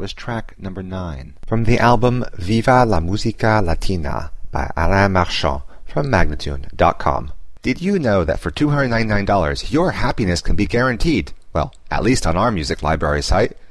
was track number 9 from the album Viva la Musica Latina by Alain Marchand from Magnatune.com. Did you know that for $299 your happiness can be guaranteed? Well, at least on our music library site.